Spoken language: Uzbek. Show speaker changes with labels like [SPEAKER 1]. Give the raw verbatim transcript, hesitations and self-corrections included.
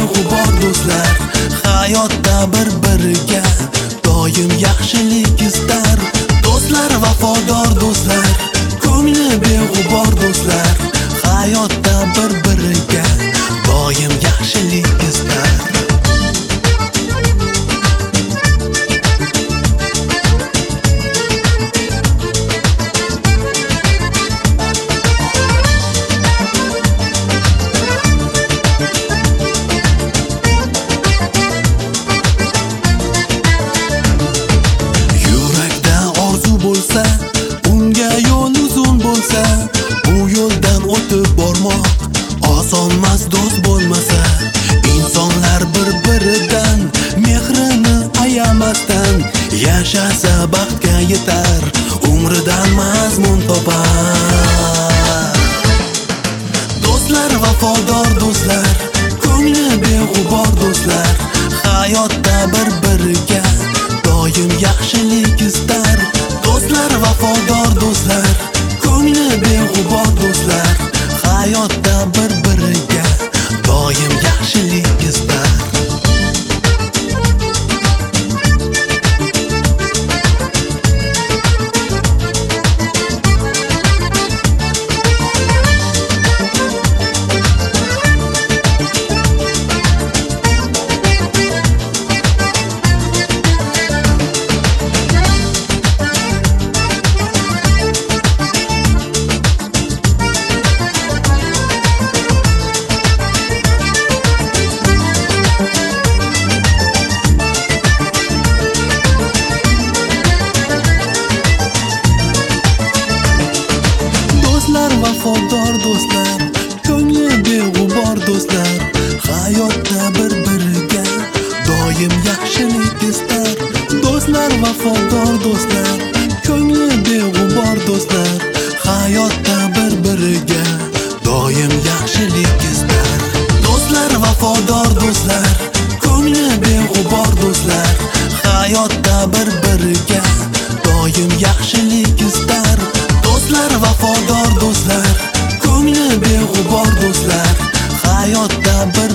[SPEAKER 1] beg'ubor do'stlar hayotda bir-biriga doim yaxshilik istar. Do'stlar vafodor do'stlar, ko'ngli beg'ubor do'stlar hayotda bir-biriga doim yaxshilik istar. Unga yo'l uzun bo'lsa, bu yo'ldan o'tib bormoq osonmas do'st bo'lmasa. Insonlar bir-biridan mehrini ayamasdan yashasa baxtga yetar, umridan mazmun topar. Do'stlar vafodor do'stlar, ko'ngli beg'ubor do'stlar hayotda bir-biriga doim yaxshilik istar. Do'stlar vafodor do'stlar, ko'ngli beg'ubor do'stlar hayotda bir-biriga doim yaxshilik istar. Vafodor do'stlar, ko'ngli beg'ubor do'stlar hayotda bir-biriga doim yaxshilik istar. Do'stlar vafodor do'stlar, ko'ngli beg'ubor do'stlar hayotda bir-biriga doim yaxshilik istar. Do'stlar vafodor do'stlar, ko'ngli beg'ubor do'stlar hayotda bir-biriga doim yaxshilik istar. Do'stlar vafodor do'stlar, ko'ngli beg'ubor do'stlar hayotda bir